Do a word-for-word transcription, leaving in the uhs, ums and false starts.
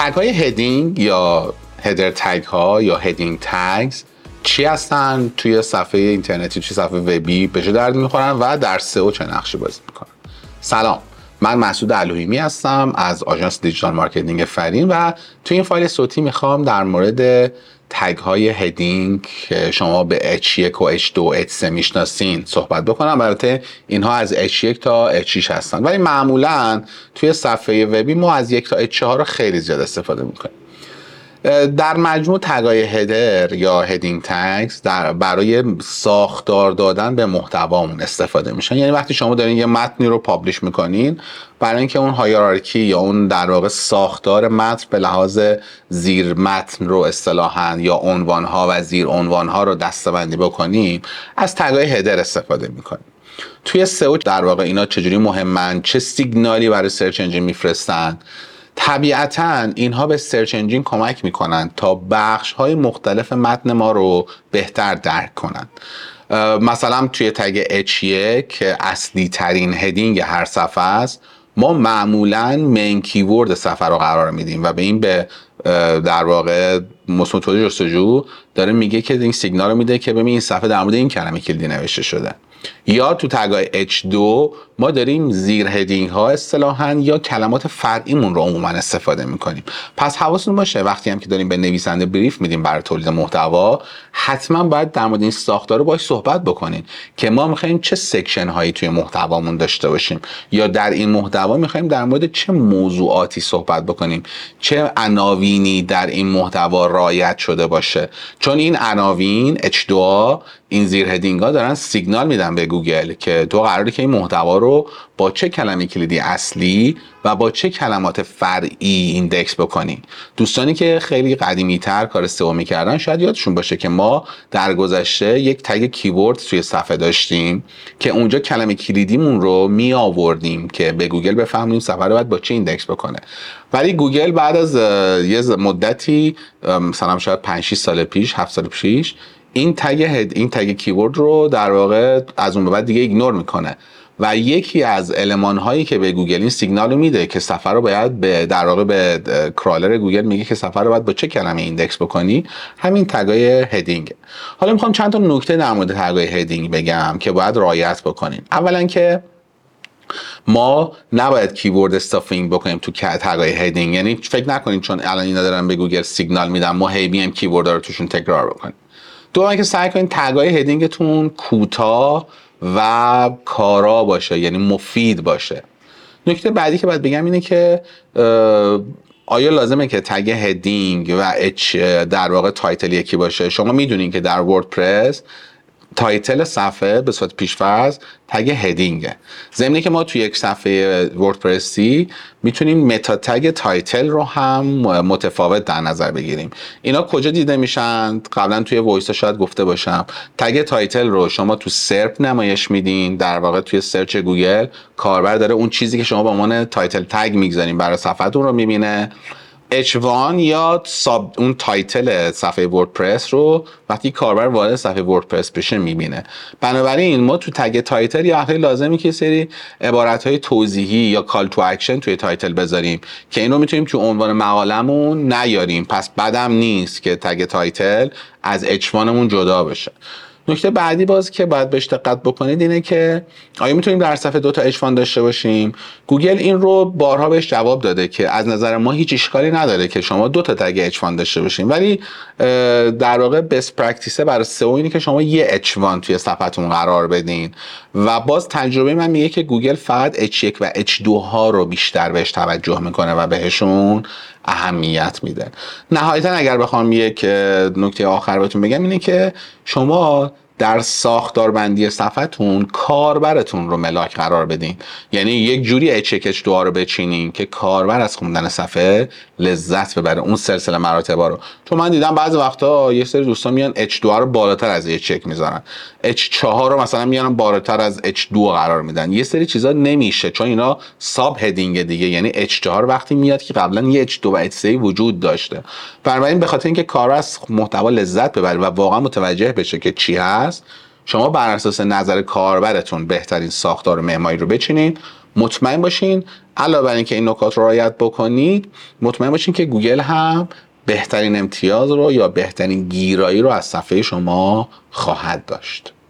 تگ های هدینگ یا هدر تگ ها یا هدینگ تگز چی هستن توی صفحه اینترنتی، توی صفحه وبی به چه درد میخورن و در سئو چه نقشی بازی میکنن؟ سلام، من مسعود الوهیمی هستم از آژانس دیجیتال مارکتینگ فرین و توی این فایل صوتی میخوام در مورد تگ های هدینگ که شما به اچ یک و اچ دو و اچ سه میشناسین صحبت بکنم. البته اینها از اچ یک تا اچ شش هستن، ولی معمولا توی صفحه وبی ما از یک تا اچ چهار خیلی زیاد استفاده میکنیم. در مجموع تگ‌های هدر یا هدینگ تگز در برای ساختار دادن به محتوامون استفاده میشن. یعنی وقتی شما دارین یه متنی رو پابلش میکنین، برای اینکه اون هایرارکی یا اون در واقع ساختار متن به لحاظ زیر متن رو اصطلاحاً یا عنوان‌ها و زیر عنوان‌ها رو دسته‌بندی بکنیم، از تگ‌های هدر استفاده میکنیم. توی سئو در واقع اینا چجوری مهمن، چه سیگنالی برای سرچ انجین میفرستن؟ طبیعتاً اینها به سرچ انجین کمک میکنن تا بخش های مختلف متن ما رو بهتر درک کنن. مثلا توی تگ اچ یک که اصلی ترین هدینگ هر صفحه است، ما معمولاً مین کیورد صفحه رو قرار میدیم و به این به در واقع موتور جستجو داره میگه که این سیگنال رو میده که ببین این صفحه در مورد این کلمه کلیدی نوشته شده. یا تو تگ‌های اچ دو ما داریم زیر هدینگ ها اصطلاحاً یا کلمات فرعیمون رو عموما استفاده میکنیم. پس حواستون باشه وقتی هم که داریم به نویسنده بریف میدیم برای تولید محتوا، حتما باید در مورد این ساختار رو باهاش صحبت بکنین که ما میخوایم چه سکشن هایی توی محتوامون داشته باشیم، یا در این محتوا میخوایم در مورد چه موضوعاتی صحبت بکنیم، چه عناوینی در این محتوا رعایت شده باشه. چون این عناوین اچ دو این زیر هدینگ ها دارن سیگنال میدن به گوگل که تو قراره که این محتوا رو با چه کلمه کلیدی اصلی و با چه کلمات فرعی ایندکس بکنی. دوستانی که خیلی قدیمی تر کار سئو میکردن شاید یادشون باشه که ما در گذشته یک تگ کیورد توی صفحه داشتیم که اونجا کلمه کلیدیمون رو می آوردیم که به گوگل بفهمونیم صفحه رو باید با چه ایندکس بکنه. ولی گوگل بعد از یه مدتی، مثلا شاید پنج شش سال پیش، هفت سال پیش، این تگ هد این تگ کیورد رو در واقع از اون به بعد دیگه ایگنور میکنه و یکی از المان هایی که به گوگل این سیگنال رو میده که صفحه رو باید به در واقع به کرالر گوگل میگه که صفحه رو باید با چه کلمه ایندکس بکنی، همین تگای هدینگ. حالا میخوام چند تا نکته در مورد تگای هدینگ بگم که باید رعایت بکنیم. اولا که ما نباید کیورد استافینگ بکنیم تو تگای هدینگ. یعنی فکر نکنید چون الان اینا دارن به گوگل سیگنال میدن ما هی بیایم کیوردا رو توشون تکرار بکنیم. دوم که سعی کنید تگای هدینگتون کوتاه و کارا باشه، یعنی مفید باشه. نکته بعدی که باید بگم اینه که آیا لازمه که تگ هدینگ و اچ در واقع تایتل یکی باشه؟ شما میدونین که در وردپرس تایتل صفحه به صورت پیش‌فرض تگ هدینگه. ضمن که ما توی یک صفحه وردپرسی میتونیم متا تگ تایتل رو هم متفاوت در نظر بگیریم. اینا کجا دیده میشن؟ قبلا توی وایس شاید گفته باشم. تگ تایتل رو شما تو سرپ نمایش میدین، در واقع توی سرچ گوگل کاربر داره اون چیزی که شما به عنوان تایتل تگ میگذارین برای صفحتون رو میبینه. اچ وان یا ساب اون تایتل صفحه وردپرس رو وقتی کاربر وارد صفحه وردپرس بشه میبینه. بنابراین ما تو تگ تایتل یا خیلی لازمی که سری عبارت‌های توضیحی یا کال تو اکشن توی تایتل بذاریم که اینو میتونیم تو عنوان مقالمون نیاریم. پس بدم نیست که تگ تایتل از اچ وانمون جدا بشه. نکته بعدی باز که باید بهش دقت بکنید اینه که آیا میتونیم در صفحه دو تا اچ وان داشته باشیم؟ گوگل این رو بارها بهش جواب داده که از نظر ما هیچ اشکالی نداره که شما دو تا تگ اچ وان داشته باشین، ولی در واقع بست پرکتیسه برای سئو اینه که شما یه اچ وان توی صفحتون قرار بدین و باز تجربه من میگه که گوگل فقط اچ یک و اچ دو ها رو بیشتر بهش توجه میکنه و بهشون اهمیت میده. نهایتا اگر بخوام یک نکته آخر بهتون بگم اینه که شما در ساختاربندی صفحتون کاربرتون رو ملاک قرار بدین. یعنی یک جوری اچ یک اچ دو رو بچینین که کاربر از خوندن صفحه لذت ببره، اون سلسله مراتب رو. چون من دیدم بعضی وقتا یه سری دوستان میان اچ دو رو بالاتر از اچ یک میذارن، اچ چهار رو مثلا میانن بالاتر از اچ دو قرار میدن. یه سری چیزا نمیشه چون اینا ساب هدینگ دیگه. یعنی اچ چهار وقتی میاد که قبلا یه اچ دو و اچ سه وجود داشته. بنابراین به خاطر اینکه کاربر از محتوا لذت ببره و واقعا متوجه بشه که چی هست، شما بر اساس نظر کاربرتون بهترین ساختار و معماری رو بچینین. مطمئن باشین علاوه بر اینکه این نکات رو رعایت بکنید، مطمئن باشین که گوگل هم بهترین امتیاز رو یا بهترین گیرایی رو از صفحه شما خواهد داشت.